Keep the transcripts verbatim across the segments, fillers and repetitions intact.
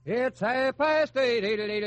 It's half past eight.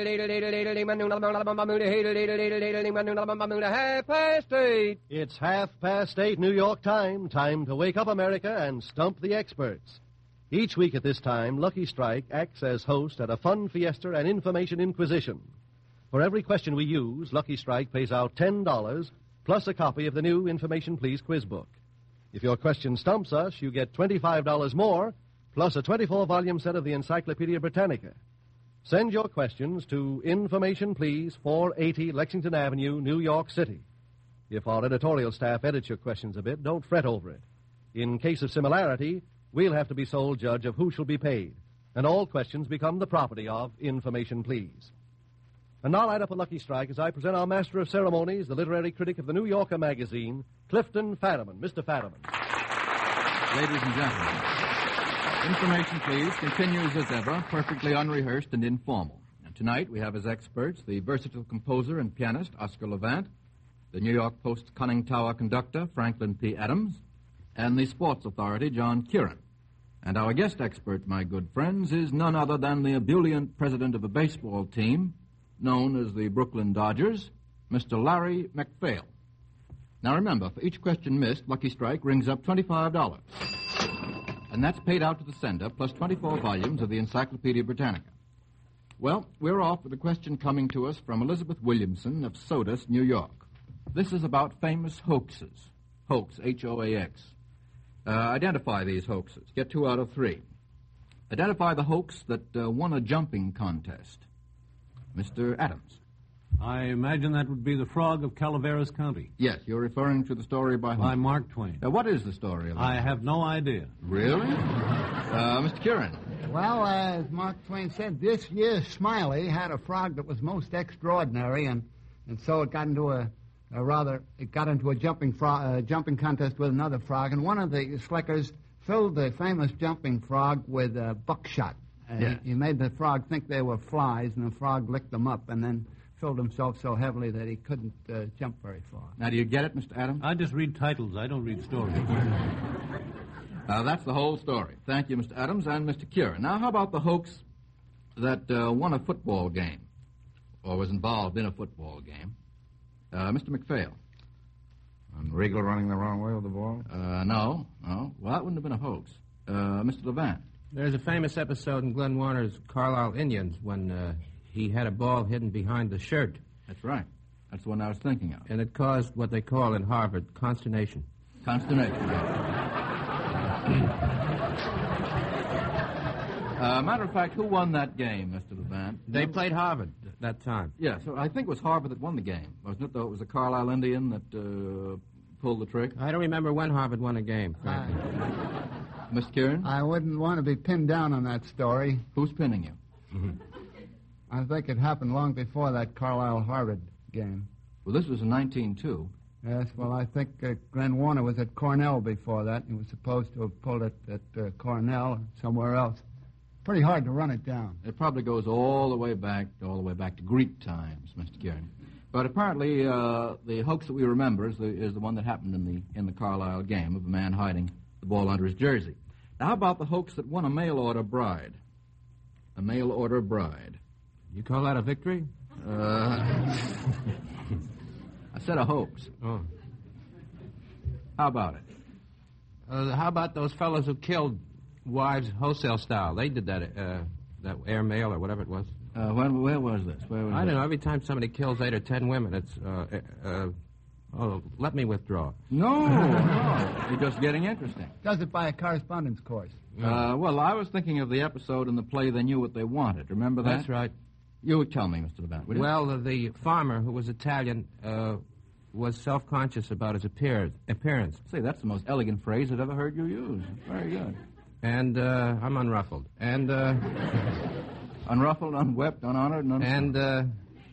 Half past eight. It's half past eight New York time. Time to wake up America and stump the experts. Each week at this time, Lucky Strike acts as host at a fun fiesta and information inquisition. For every question we use, Lucky Strike pays out ten dollars plus a copy of the new Information Please quiz book. If your question stumps us, you get twenty-five dollars more plus a twenty-four volume set of the Encyclopedia Britannica. Send your questions to Information Please, four eighty Lexington Avenue, New York City. If our editorial staff edits your questions a bit, don't fret over it. In case of similarity, we'll have to be sole judge of who shall be paid, and all questions become the property of Information Please. And now light up a Lucky Strike as I present our master of ceremonies, the literary critic of the New Yorker magazine, Clifton Fadiman. Mister Fadiman. Ladies and gentlemen, Information Please continues as ever, perfectly unrehearsed and informal. And tonight we have as experts the versatile composer and pianist Oscar Levant, the New York Post Conning Tower conductor Franklin P. Adams, and the sports authority John Kieran. And our guest expert, my good friends, is none other than the ebullient president of a baseball team known as the Brooklyn Dodgers, Mister Larry MacPhail. Now remember, for each question missed, Lucky Strike rings up twenty-five dollars. And that's paid out to the sender, plus twenty-four volumes of the Encyclopedia Britannica. Well, we're off with a question coming to us from Elizabeth Williamson of Sodus, New York. This is about famous hoaxes. Hoax, H O A X. Uh, identify these hoaxes. Get two out of three. Identify the hoax that uh, won a jumping contest. Mister Adams. I imagine that would be the Frog of Calaveras County. Yes, you're referring to the story by whom? By Mark Twain. Uh, what is the story? Elizabeth? I have no idea. Really? uh, Mister Kieran. Well, uh, as Mark Twain said, this year Smiley had a frog that was most extraordinary, and, and so it got into a, a rather it got into a jumping frog, uh, jumping contest with another frog, and one of the slickers filled the famous jumping frog with uh, buckshot. Uh, yeah. he, he made the frog think they were flies, and the frog licked them up, and then filled himself so heavily that he couldn't uh, jump very far. Now, do you get it, Mister Adams? I just read titles. I don't read stories. Uh, that's the whole story. Thank you, Mister Adams and Mister Kieran. Now, how about the hoax that uh, won a football game, or was involved in a football game? Uh, Mister MacPhail. And Riegel running the wrong way with the ball? Uh, no, no. Well, that wouldn't have been a hoax. Uh, Mister Levant. There's a famous episode in Glenn Warner's Carlisle Indians when uh, he had a ball hidden behind the shirt. That's right. That's the one I was thinking of. And it caused what they call in Harvard consternation. Consternation. uh, matter of fact, who won that game, Mister Levant? They played Harvard at that time. Yeah, so I think it was Harvard that won the game, wasn't it? Though it was a Carlisle Indian that uh, pulled the trick. I don't remember when Harvard won a game, frankly. Mister Kieran? I wouldn't want to be pinned down on that story. Who's pinning you? I think it happened long before that Carlisle-Harvard game. Well, this was in nineteen oh two. Yes, well, I think uh, Glenn Warner was at Cornell before that. He was supposed to have pulled it at uh, Cornell or somewhere else. Pretty hard to run it down. It probably goes all the way back, all the way back to Greek times, Mister Kieran. But apparently, uh, the hoax that we remember is the, is the one that happened in the in the Carlisle game of a man hiding the ball under his jersey. Now, how about the hoax that won a mail-order bride? A mail-order bride. You call that a victory? Uh, I said a hoax. Oh. How about it? Uh, how about those fellows who killed wives wholesale style? They did that, uh, that airmail or whatever it was. Uh, where, where was this? Where was I it? don't know. Every time somebody kills eight or ten women, it's, uh, uh, oh, let me withdraw. No, no. You're just getting interesting. Does it by a correspondence course. Uh, well, I was thinking of the episode in the play They Knew What They Wanted. Remember that? That's right. You would tell me, Mister Levant, would you? Well, uh, the farmer, who was Italian, uh, was self-conscious about his appear- appearance. Say, that's the most elegant phrase I've ever heard you use. Very good. And uh, I'm unruffled. And uh, unruffled, unwept, unhonored, and And uh,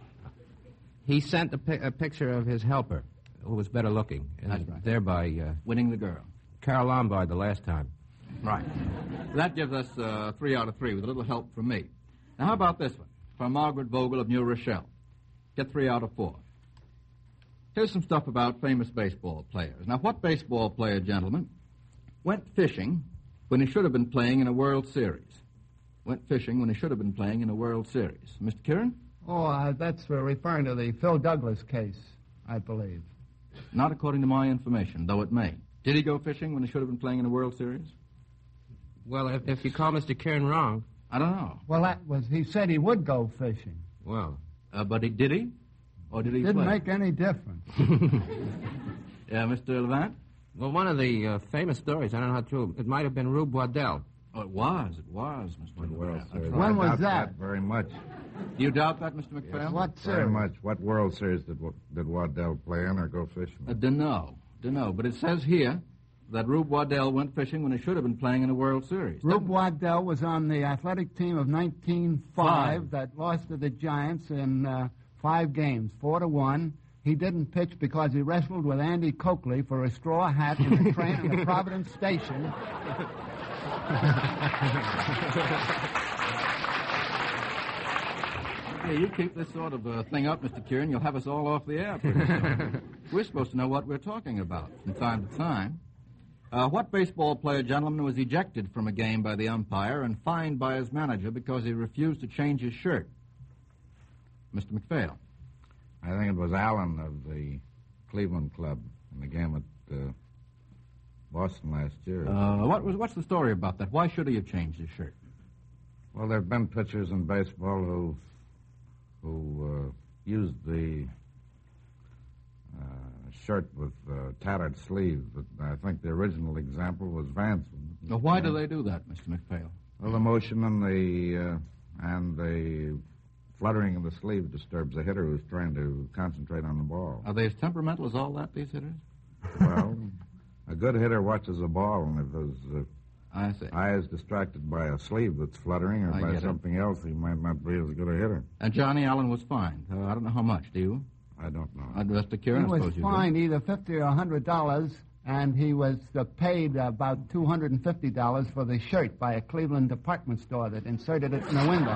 he sent a, pi- a picture of his helper, who was better looking, and That's right. thereby uh, winning the girl. Carol Lombard the last time. Right. That gives us uh, three out of three with a little help from me. Now, how about this one? From Margaret Vogel of New Rochelle. Get three out of four. Here's some stuff about famous baseball players. Now, what baseball player, gentlemen, went fishing when he should have been playing in a World Series? went fishing when he should have been playing in a World Series. Mister Kieran? Oh, uh, that's uh, referring to the Phil Douglas case, I believe. Not according to my information, though it may. Did he go fishing when he should have been playing in a World Series? Well, if, if you call Mister Kieran wrong. I don't know. Well, that was, he said he would go fishing. Well. Uh, but he, did he? Or did he Didn't play? make any difference. Yeah, Mister Levant? Well, one of the uh, famous stories, I don't know how true, it might have been Rube Waddell. Oh, it was. It was, Mister What World Levant. Series? When I was doubt that? Very much. Do you doubt that, Mister McPhail? What Very series? much. What World Series did did Waddell play in or go fishing? I don't know. Don't know. But it says here that Rube Waddell went fishing when he should have been playing in a World Series. Rube Waddell was on the athletic team of nineteen oh five Five. that lost to the Giants in uh, five games, four to one. He didn't pitch because he wrestled with Andy Coakley for a straw hat in the train in the Providence station. Yeah, you keep this sort of uh, thing up, Mister Kieran, you'll have us all off the air pretty soon. We're supposed to know what we're talking about from time to time. Uh, what baseball player, gentlemen, was ejected from a game by the umpire and fined by his manager because he refused to change his shirt? Mister McPhail. I think it was Allen of the Cleveland Club in the game at uh, Boston last year. Uh, what was, what's the story about that? Why should he have changed his shirt? Well, there have been pitchers in baseball who who uh, used the uh, shirt with uh, tattered sleeves, but I think the original example was Vance. Now, why do they do that, Mister McPhail? Well, the motion and the uh, and the fluttering of the sleeve disturbs the hitter who's trying to concentrate on the ball. Are they as temperamental as all that, these hitters? Well, a good hitter watches the ball, and if his uh, I see. eye is distracted by a sleeve that's fluttering or I by get it. something else, he might not be as good a hitter. And Johnny Allen was fined. Uh, I don't know how much, do you? I don't know. Uh, Mister He Kieran, I was suppose you do. fined either fifty or a hundred dollars, and he was uh, paid about two hundred and fifty dollars for the shirt by a Cleveland department store that inserted it in the window.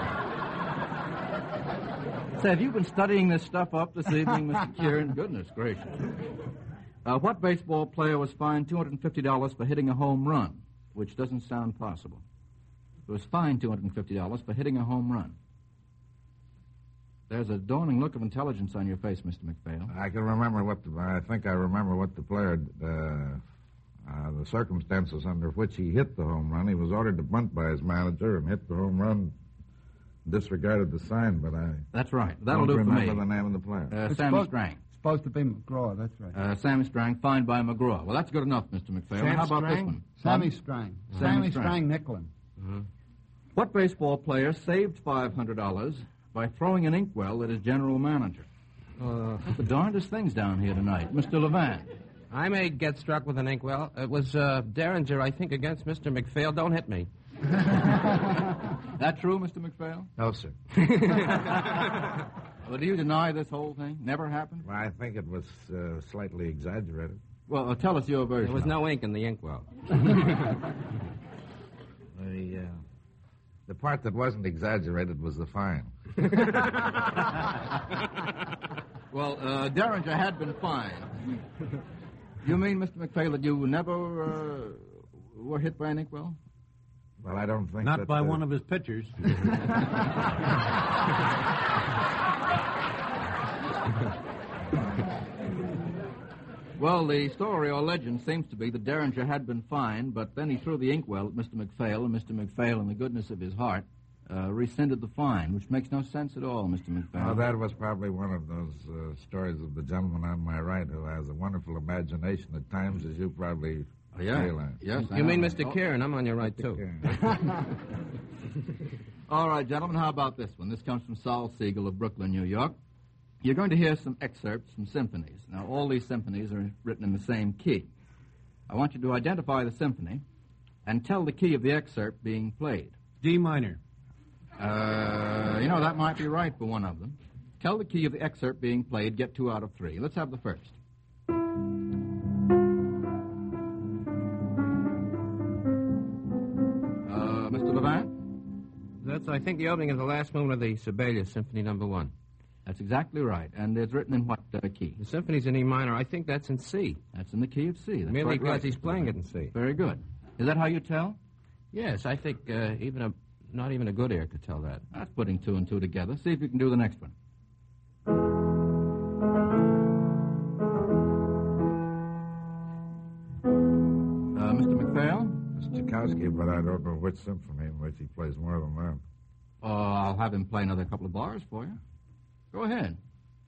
Say, have you been studying this stuff up this evening, Mister Kieran? Goodness gracious. Uh, what baseball player was fined two hundred fifty dollars for hitting a home run? Which doesn't sound possible. It was fined two hundred fifty dollars for hitting a home run. There's a dawning look of intelligence on your face, Mister McPhail. I can remember what the, I think I remember what the player, uh, uh, the circumstances under which he hit the home run. He was ordered to bunt by his manager and hit the home run, disregarded the sign, but I That's right. That'll don't do for me. remember the name of the player. Uh, It's Sammy supposed- Strang. Supposed to be McGraw, that's right. Uh, Sammy Strang, fined by McGraw. Well, that's good enough, Mister McPhail. Sam How about this Strang? one? Sammy Pardon? Strang. Sammy Sammy Strang. Strang Nicklin. What baseball player saved five hundred dollars by throwing an inkwell at his general manager? Uh, the darndest things down here tonight. Mister Levant. I may get struck with an inkwell. It was uh, Derringer, I think, against Mister McPhail. Don't hit me. That true, Mister McPhail? No, sir. Well, do you deny this whole thing? Never happened? Well, I think it was uh, slightly exaggerated. Well, uh, tell us your version. There was of it. no ink in the inkwell. The, uh, the part that wasn't exaggerated was the fine. Well, uh, Derringer had been fined. You mean, Mister McPhail, that you never uh, were hit by an inkwell? Well, I don't think Not that, by uh, one of his pitchers. Well, the story or legend seems to be that Derringer had been fined, but then he threw the inkwell at Mister McPhail, and Mister McPhail, in the goodness of his heart, uh, rescinded the fine, which makes no sense at all, Mister McPhail. Now, that was probably one of those uh, stories of the gentleman on my right who has a wonderful imagination at times, as you probably Oh, yeah. realize. Yes, I You mean know. Mister Oh, Kieran? I'm on your right, too. All right, gentlemen, how about this one? This comes from Saul Siegel of Brooklyn, New York. You're going to hear some excerpts from symphonies. Now, all these symphonies are written in the same key. I want you to identify the symphony and tell the key of the excerpt being played. D minor. Uh, you know, that might be right for one of them. Tell the key of the excerpt being played, get two out of three. Let's have the first. Uh, Mister Levant? That's, I think, the opening of the last movement of the Sibelius Symphony Number One. That's exactly right. And it's written in what uh, key? The symphony's in E minor. I think that's in C. That's in the key of C. That's Merely quite because right, he's Mister playing it Levant. in C. Very good. Is that how you tell? Yes, I think uh, even a Not even a good ear could tell that. That's putting two and two together. See if you can do the next one. Uh, Mister McPhail? It's Tchaikovsky, but I don't know which symphony in which he plays more than that. Uh, I'll have him play another couple of bars for you. Go ahead.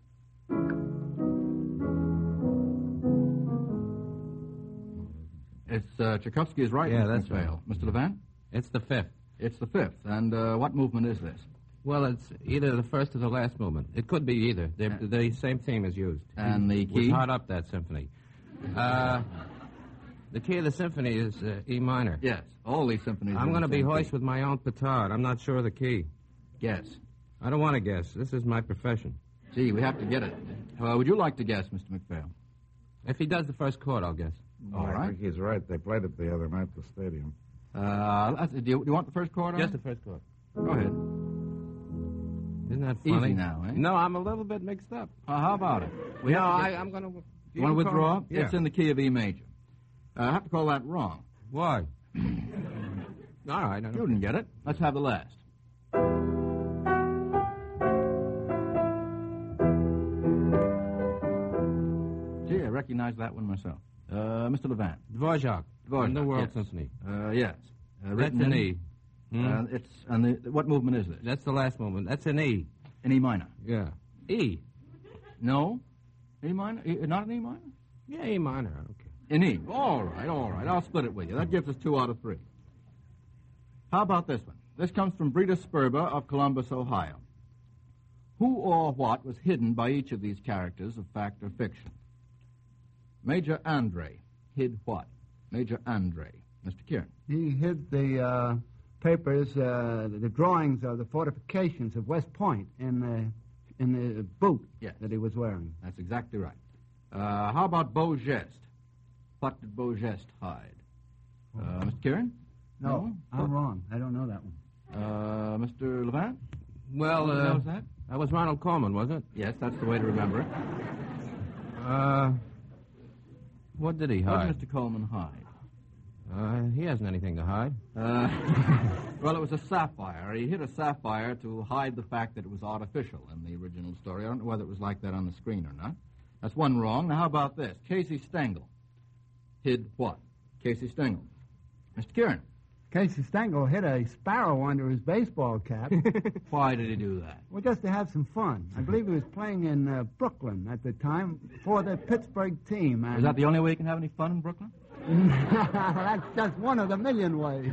It's uh, Tchaikovsky is right, Yeah, Mister that's McPhail. right. Mister Levant? It's the fifth. It's the fifth. And uh, what movement is this? Well, it's either the first or the last movement. It could be either. They're, Uh, the same theme is used. And the It was key? hard up, that symphony. Uh, the key of the symphony is uh, E minor. Yes, all these symphonies. I'm going to be hoist hoist with my own petard. I'm not sure of the key. Guess. I don't want to guess. This is my profession. Gee, we have to get it. Uh, would you like to guess, Mister McPhail? If he does the first chord, I'll guess. All I right. think he's right. They played it the other night at the stadium. Uh, that's- do, you, do you want the first chord on? Just the first chord. Go ahead. Isn't that Easy funny? now, eh? No, I'm a little bit mixed up. Uh, how about it? We no, have to I, get- I'm going to... You want to withdraw? Yeah. It's in the key of E major. Uh, I have to call that wrong. Why? All right. I You don't... didn't get it. Let's have the last. Gee, I recognize that one myself. Uh, Mister Levant. Dvorak. Dvorak, The World yes. Symphony. Uh, yes. Uh, That's written an in- E. Hmm? Uh, it's and the, what movement is this? That's the last movement. That's an E. In E minor. Yeah. E. No. E minor. E, not in E minor. Yeah, E minor. Okay. In E. All right, all right. I'll split it with you. That gives us two out of three. How about this one? This comes from Brita Sperber of Columbus, Ohio. Who or what was hidden by each of these characters of fact or fiction? Major Andre hid what? Major Andre. Mister Kieran. He hid the uh, papers, uh, the drawings of the fortifications of West Point in the, in the boot Yes. that he was wearing. That's exactly right. Uh, how about Beaugest? What did Beaugest hide? Uh, Mister Kieran? No, I'm wrong. I don't know that one. Uh, Mister Levant? Well, Who uh, knows that? that was Ronald Colman, wasn't it? Yes, that's the way to remember it. Uh, what did he What did hide? Mister Coleman hide? Uh, he hasn't anything to hide. Uh, well, it was a sapphire. He hid a sapphire to hide the fact that it was artificial in the original story. I don't know whether it was like that on the screen or not. That's one wrong. Now, how about this? Casey Stengel hid what? Casey Stengel. Mister Kieran. Casey Stengel hid a sparrow under his baseball cap. Why did he do that? Well, just to have some fun. I believe he was playing in uh, Brooklyn at the time for the Pittsburgh team. And Is that the only way you can have any fun in Brooklyn? That's just one of the million ways.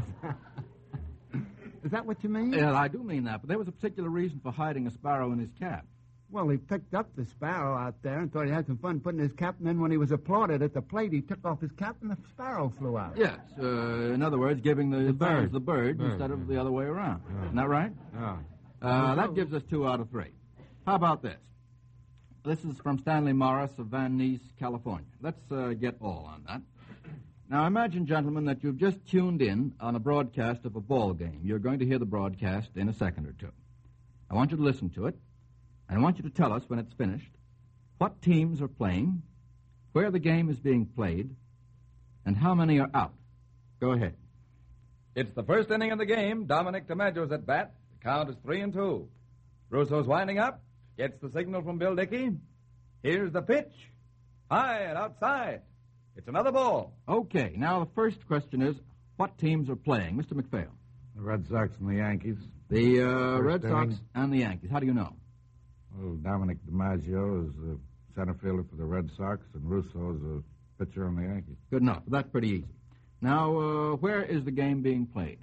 Is that what you mean? Yeah, I do mean that, but there was a particular reason for hiding a sparrow in his cap. Well, he picked up the sparrow out there and thought he had some fun putting his cap, and then when he was applauded at the plate, he took off his cap and the sparrow flew out. Yes, uh, in other words, giving the, bird. fans the bird, Bird, instead of yeah. the other way around. Isn't that right? Oh. Uh, that gives us two out of three. How about this? This is from Stanley Morris of Van Nuys, California. Let's uh, get all on that. Now, imagine, gentlemen, that you've just tuned in on a broadcast of a ball game. You're going to hear the broadcast in a second or two. I want you to listen to it, and I want you to tell us when it's finished what teams are playing, where the game is being played, and how many are out. Go ahead. It's the first inning of the game. Dominic DiMaggio's at bat. The count is three and two. Russo's winding up. Gets the signal from Bill Dickey. Here's the pitch. High and outside. It's another ball. Okay, now the first question is, what teams are playing? Mister McPhail. The Red Sox and the Yankees. The uh, First Red Sox inning. and the Yankees. How do you know? Well, Dominic DiMaggio is the center fielder for the Red Sox, and Russo is a pitcher on the Yankees. Good enough. That's pretty easy. Now, uh, where is the game being played?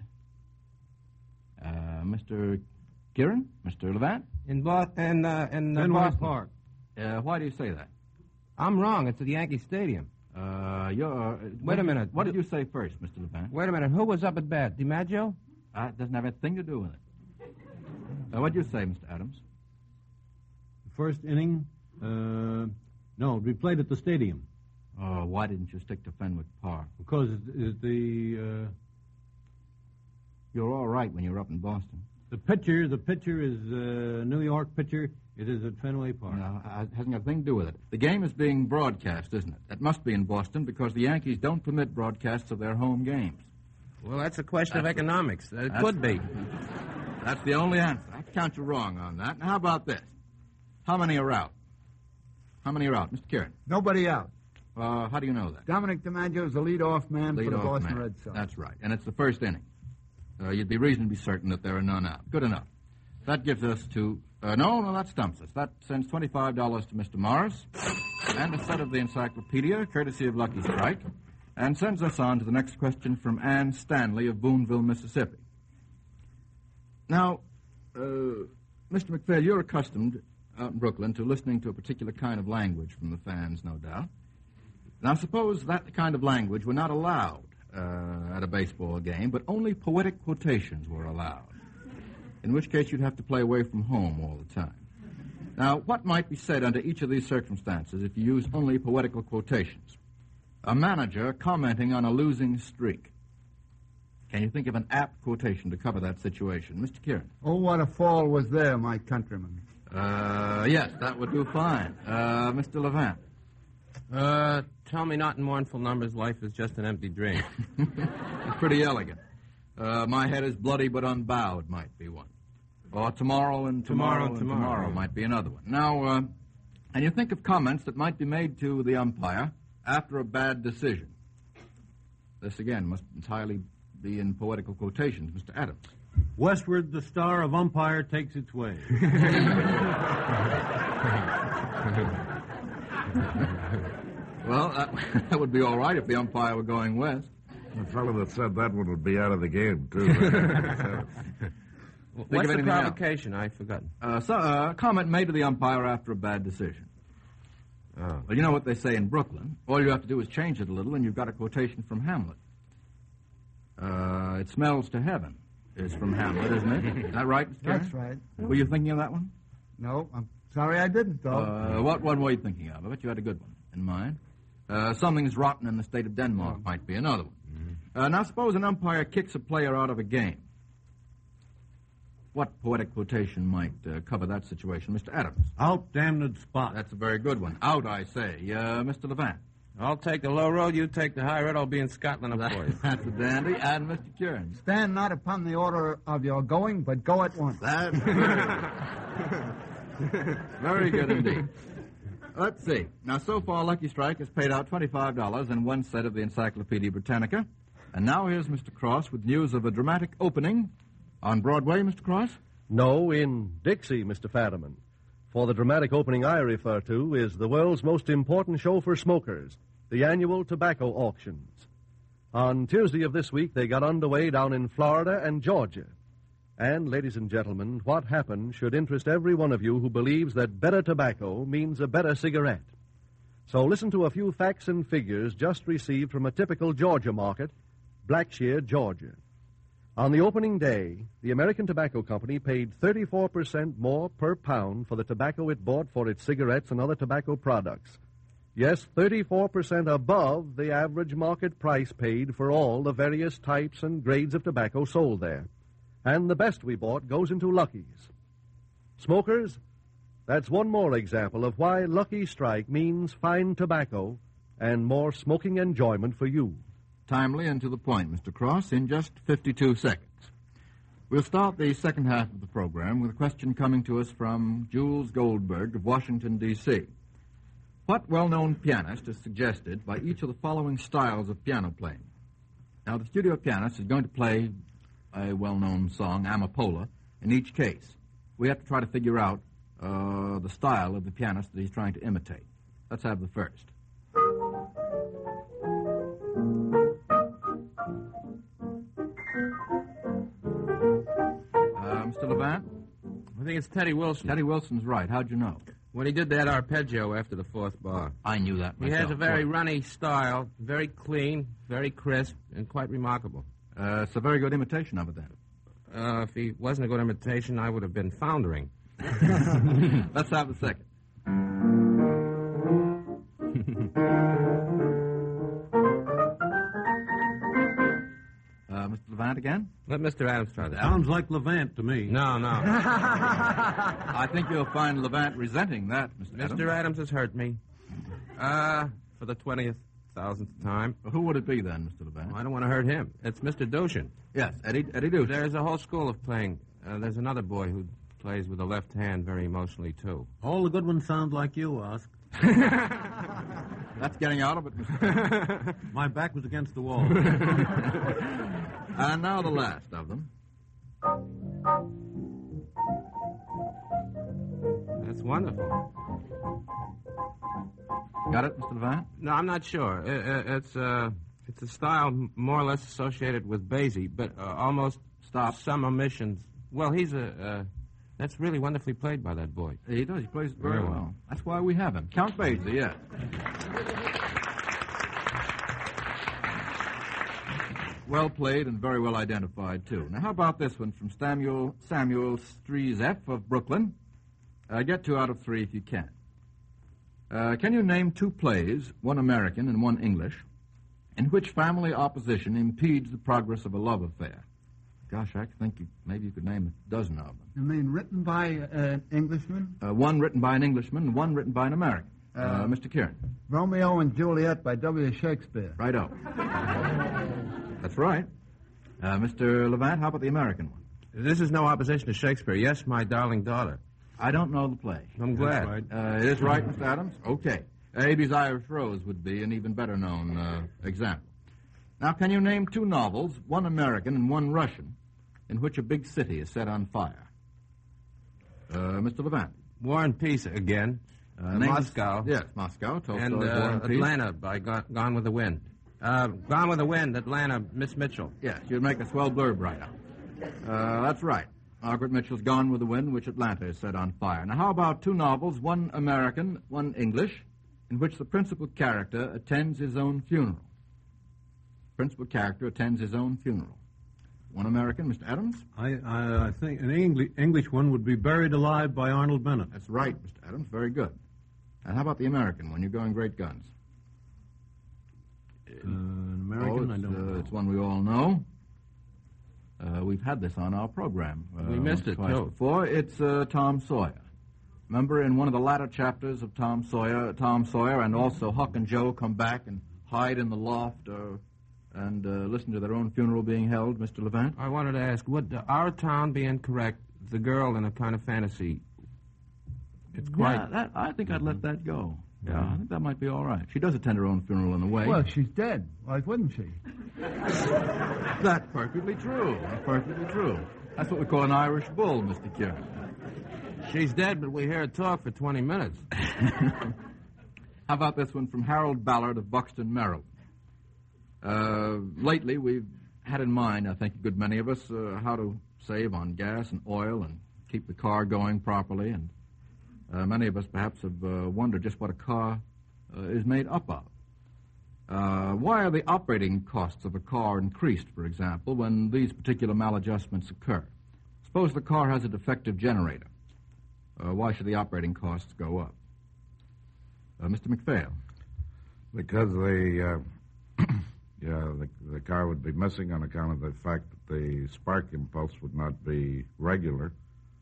Uh, Mister Kieran? Mister Levant? In, Bo- in, uh, in uh, Fenway Boston. Park. Uh, why do you say that? I'm wrong. It's at the Yankee Stadium. Uh, you're, uh, Wait a minute. What did you say first, Mister Levant? Wait a minute. Who was up at bat? DiMaggio? Uh, it doesn't have a thing to do with it. Uh, what did you say, Mister Adams? First inning, uh, no, we played at the stadium Oh, why didn't you stick to Fenwick Park? because it- the uh, You were all right when you were up in Boston. the pitcher the pitcher is a New York pitcher. It is at Fenway Park. No, it hasn't got a thing to do with it. The game is being broadcast, isn't it? That must be in Boston because the Yankees don't permit broadcasts of their home games. Well, that's a question of That's- economics. It that's- could be. That's the only answer. I count you wrong on that. Now, how about this? How many are out? How many are out? Mister Kieran, Nobody out. uh, how do you know that? Dominic DiMaggio is the lead-off man for the Lead-off Boston man. Red Sox. That's right. And it's the first inning. Uh, you'd be reasonably certain that there are none out. Good enough. That gives us to... Uh, no, no, that stumps us. That sends twenty-five dollars to Mister Morris and a set of the encyclopedia, courtesy of Lucky Strike, and sends us on to the next question from Ann Stanley of Boonville, Mississippi. Now, uh, Mister McPhail, you're accustomed out in Brooklyn to listening to a particular kind of language from the fans, no doubt. Now, suppose that kind of language were not allowed uh, at a baseball game, but only poetic quotations were allowed, in which case you'd have to play away from home all the time. Now, what might be said under each of these circumstances if you use only poetical quotations? A manager commenting on a losing streak. Can you think of an apt quotation to cover that situation? Mister Kieran? Oh, what a fall was there, my countrymen. Uh, yes, that would do fine. Uh, Mister Levant? Uh, tell me not in mournful numbers, life is just an empty dream. Pretty elegant. Uh, my head is bloody but unbowed might be one. Or tomorrow and tomorrow, Tomorrow and and tomorrow, tomorrow. might be another one. Now, uh, and you think of comments that might be made to the umpire after a bad decision. This, again, must entirely be in poetical quotations. Mister Adams? Westward, the star of umpire takes its way. Well, that, that would be all right if the umpire were going west. The fellow that said that one would be out of the game, too. What's the anything else. provocation? I've forgotten. Uh, so, uh, a comment made to the umpire after a bad decision. Oh. Well, you know what they say in Brooklyn. All you have to do is change it a little, and you've got a quotation from Hamlet. Uh, it smells to heaven is from Hamlet, isn't it? Is that right, Mister Kieran? That's right. Were you thinking of that one? No, I'm sorry I didn't, though. Uh, what one were you thinking of? I bet you had a good one in mind. Uh, something's rotten in the state of Denmark might be another one. Uh, now, suppose an umpire kicks a player out of a game. What poetic quotation might uh, cover that situation? Mister Adams? Out damned spot. That's a very good one. Out, I say. Uh, Mister Levant? I'll take the low road, you take the high road. I'll be in Scotland up for you. That's a dandy. And Mister Kieran? Stand not upon the order of your going, but go at once. That's very, very good indeed. Let's see. Now, so far, Lucky Strike has paid out twenty-five dollars and one set of the Encyclopedia Britannica. And now here's Mister Cross with news of a dramatic opening on Broadway, Mister Cross? No, in Dixie, Mister Fadiman. For the dramatic opening I refer to is the world's most important show for smokers, the annual tobacco auctions. On Tuesday of this week, they got underway down in Florida and Georgia. And, ladies and gentlemen, what happened should interest every one of you who believes that better tobacco means a better cigarette. So listen to a few facts and figures just received from a typical Georgia market, Blackshear, Georgia. On the opening day, the American Tobacco Company paid thirty-four percent more per pound for the tobacco it bought for its cigarettes and other tobacco products. Yes, thirty-four percent above the average market price paid for all the various types and grades of tobacco sold there. And the best we bought goes into Lucky's. Smokers, that's one more example of why Lucky Strike means fine tobacco and more smoking enjoyment for you. Timely and to the point, Mister Cross, in just fifty-two seconds. We'll start the second half of the program with a question coming to us from Jules Goldberg of Washington, D C What well-known pianist is suggested by each of the following styles of piano playing? Now, the studio pianist is going to play a well-known song, Amapola, in each case. We have to try to figure out uh, the style of the pianist that he's trying to imitate. Let's have the first. Uh, Mister Levant? I think it's Teddy Wilson. Teddy Wilson's right. How'd you know? When he did that arpeggio after the fourth bar. I knew that He myself. has a very Sorry. runny style, very clean, very crisp, and quite remarkable. Uh, it's a very good imitation of it, then. Uh, if he wasn't a good imitation, I would have been foundering. Let's have the second. uh, Mister Levant again? Let Mister Adams try that. Sounds like Levant to me. No, no. I think you'll find Levant resenting that, Mister Mister Adams has hurt me. Uh, for the twentieth thousandth time. Well, who would it be then, Mister Levant? Well, I don't want to hurt him. It's Mister Dushin. Yes, Eddie, Eddie Dushin. There's a whole school of playing. Uh, there's another boy who plays with the left hand very emotionally, too. All the good ones sound like you, Osk. That's getting out of it, Mister My back was against the wall. And now the last of them. That's wonderful. Got it, Mister Levant? No, I'm not sure. I- I- it's, uh, it's a style m- more or less associated with Basie, but uh, almost Stop. some omissions. Well, he's a... Uh, that's really wonderfully played by that boy. He does. He plays it very Yeah. well. That's why we have him. Count Basie, yes. Well played and very well identified, too. Now, how about this one from Samuel Samuel Streezef of Brooklyn? Uh, get two out of three if you can. Uh, can you name two plays, one American and one English, in which family opposition impedes the progress of a love affair? Gosh, I think you, maybe you could name a dozen of them. You mean written by an Englishman? Uh, one written by an Englishman and one written by an American. Uh, Uh, Mister Kieran. Romeo and Juliet by W. Shakespeare. Righto. That's right. Uh, Mister Levant, how about the American one? This is no opposition to Shakespeare. Yes, my darling daughter. I don't know the play. I'm glad. right. Uh, it is right, Mister Adams? Okay. A B's Irish Rose would be an even better known uh, example. Now, can you name two novels, one American and one Russian, in which a big city is set on fire? Uh, Mister Levant. War and Peace again. Uh, Uh, name the- Moscow. Yes, Moscow. Tolstoy's And War uh, and Peace. Atlanta by Gone, Gone with the Wind. Uh, Gone with the Wind, Atlanta, Miss Mitchell. Yes, you'd make a swell blurb writer. Uh, that's right. Margaret Mitchell's Gone with the Wind, which Atlanta is set on fire. Now, how about two novels, one American, one English, in which the principal character attends his own funeral? Principal character attends his own funeral. One American, Mister Adams? I, I, I think an English, English one would be Buried Alive by Arnold Bennett. That's right, Mister Adams. Very good. And how about the American one? You're going great guns. Uh, an American, oh, I it's, don't uh, know. it's one we all know. Uh, we've had this on our program. Uh, We missed once, it, twice too. Before. It's uh, Tom Sawyer. Remember in one of the latter chapters of Tom Sawyer, Tom Sawyer and also Huck and Joe come back and hide in the loft uh, and uh, listen to their own funeral being held, Mister Levant? I wanted to ask, would uh, our town be incorrect, the girl in a kind of fantasy? It's quite... Yeah, that, I think I'd let that go. Yeah, I think that might be all right. She does attend her own funeral in a way. Well, she's dead. Why wouldn't she? That's perfectly true. That's perfectly true. That's what we call an Irish bull, Mister Kieran. She's dead, but we hear her talk for twenty minutes. How about this one from Harold Ballard of Buxton, Maryland? Uh, lately, we've had in mind, I think a good many of us, uh, how to save on gas and oil and keep the car going properly. And uh, many of us perhaps have uh, wondered just what a car uh, is made up of. Uh, why are the operating costs of a car increased, for example, when these particular maladjustments occur? Suppose the car has a defective generator. Uh, why should the operating costs go up? Uh, Mister McPhail. Because the, uh, yeah, the, the car would be missing on account of the fact that the spark impulse would not be regular,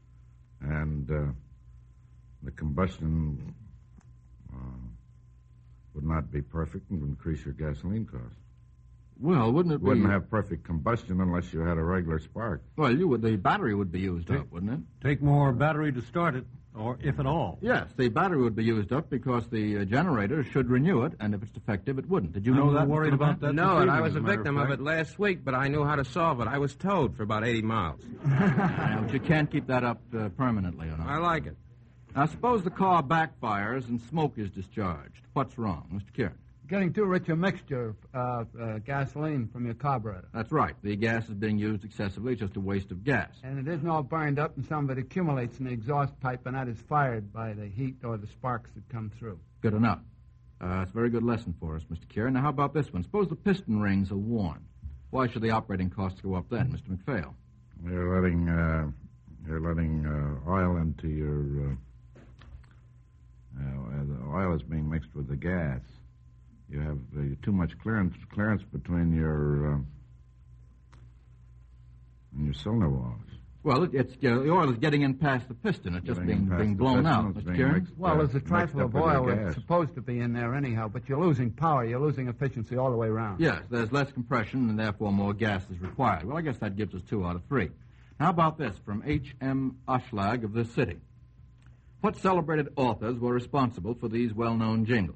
and uh, the combustion uh, would not be perfect and would increase your gasoline cost. Well, wouldn't it You wouldn't be... have perfect combustion unless you had a regular spark. Well, you would. The battery would be used up, wouldn't it? Take more battery to start it, or if at all. Yes, the battery would be used up because the uh, generator should renew it, and if it's defective, it wouldn't. Did you know I'm that? worried Mister about Levant? that. No, this and I evening, was as a a matter victim of of fact. it last week, but I knew how to solve it. I was towed for about eighty miles. Yeah, but you can't keep that up uh, permanently, you know. I like it. Now, suppose the car backfires and smoke is discharged. What's wrong, Mister Kieran? Getting too rich a mixture of uh, gasoline from your carburetor. That's right. The gas is being used excessively. It's just a waste of gas. And it isn't all burned up, and some of it accumulates in the exhaust pipe, and that is fired by the heat or the sparks that come through. Good enough. Uh, it's a very good lesson for us, Mister Kieran. Now, how about this one? Suppose the piston rings are worn. Why should the operating costs go up then, Mister McPhail? You're letting uh, you're letting uh, oil into your. Uh, uh, the oil is being mixed with the gas. You have uh, too much clearance clearance between your uh, and your cylinder walls. Well, it, it's uh, the oil is getting in past the piston. It's just Getting being, in past being the blown piston, out, it's Mister being Kieran. mixed, Well, uh, there's a mixed trifle up of with the oil that's gas. supposed to be in there anyhow, but you're losing power. You're losing efficiency all the way around. Yes, there's less compression, and therefore more gas is required. Well, I guess that gives us two out of three. How about this from H M Ashlag of this city? What celebrated authors were responsible for these well-known jingles?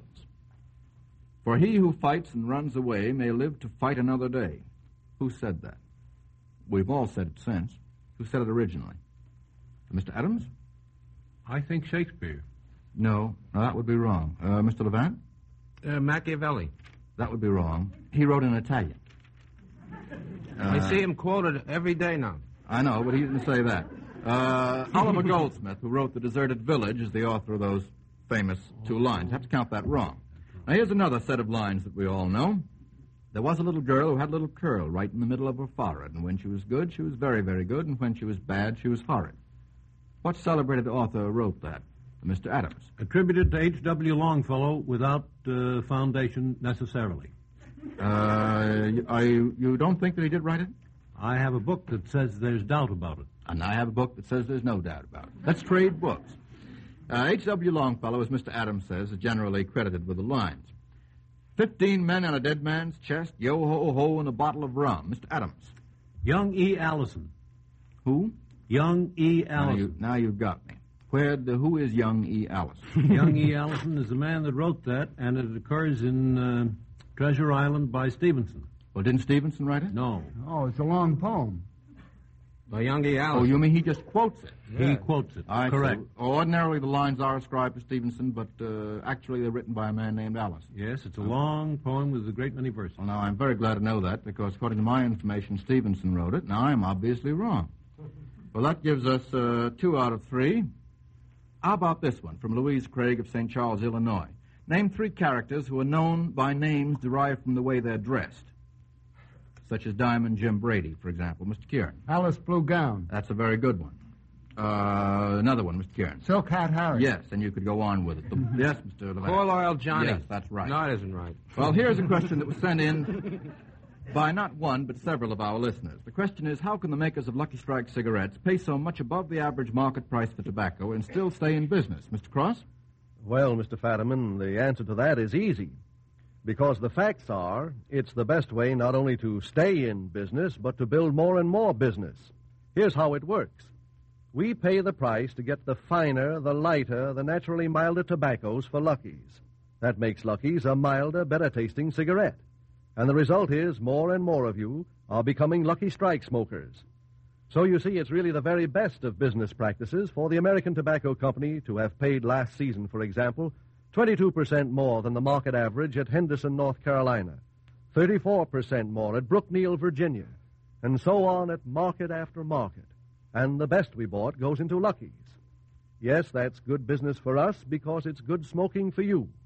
For he who fights and runs away may live to fight another day. Who said that? We've all said it since. Who said it originally? Mister Adams? I think Shakespeare. No, no, that would be wrong. Uh, Mister Levant? Uh, Machiavelli. That would be wrong. He wrote in Italian. I Uh, see him quoted every day now. I know, but he didn't say that. Uh, Oliver Goldsmith, who wrote The Deserted Village, is the author of those famous two lines. Have to count that wrong. Now, here's another set of lines that we all know. There was a little girl who had a little curl right in the middle of her forehead, and when she was good, she was very, very good, and when she was bad, she was horrid. What celebrated author wrote that? Mister Adams. Attributed to H W Longfellow without uh, foundation necessarily. Uh, I, you don't think that he did write it? I have a book that says there's doubt about it. And I have a book that says there's no doubt about it. Let's trade books. Uh, H W Longfellow, as Mister Adams says, is generally credited with the lines. Fifteen men on a dead man's chest, yo-ho-ho, and a bottle of rum. Mister Adams. Young E. Allison. Who? Young E. Now, Allison. you, now you've got me. Where, the, who is young E. Allison? Young E. Allison is the man that wrote that, and it occurs in uh, Treasure Island by Stevenson. Well, didn't Stevenson write it? No. Oh, it's a long poem. By young E. Allison. Oh, you mean he just quotes it? He quotes it. I see. Correct. Ordinarily, the lines are ascribed to Stevenson, but uh, actually they're written by a man named Allison. Yes, it's a long poem with a great many verses. Well, now, I'm very glad to know that, because according to my information, Stevenson wrote it. Now, I'm obviously wrong. Well, that gives us uh, two out of three. How about this one from Louise Craig of Saint Charles, Illinois? Name three characters who are known by names derived from the way they're dressed, such as Diamond Jim Brady, for example. Mister Kieran. Alice Blue Gown. That's a very good one. Uh, another one, Mister Kieran. Silk Hat Harry. Yes, and you could go on with it. The, yes, Mister Levant. Coal Oil Johnny. Yes, that's right. No, it isn't right. Well, here's a question that was sent in by not one, but several of our listeners. The question is, how can the makers of Lucky Strike cigarettes pay so much above the average market price for tobacco and still stay in business? Mister Cross? Well, Mister Fadiman, the answer to that is easy. Because the facts are, it's the best way not only to stay in business, but to build more and more business. Here's how it works. We pay the price to get the finer, the lighter, the naturally milder tobaccos for Lucky's. That makes Lucky's a milder, better-tasting cigarette. And the result is more and more of you are becoming Lucky Strike smokers. So you see, it's really the very best of business practices for the American Tobacco Company to have paid last season, for example, twenty-two percent more than the market average at Henderson, North Carolina, thirty-four percent more at Brookneal, Virginia, and so on at market after market. And the best we bought goes into Lucky's. Yes, that's good business for us because it's good smoking for you.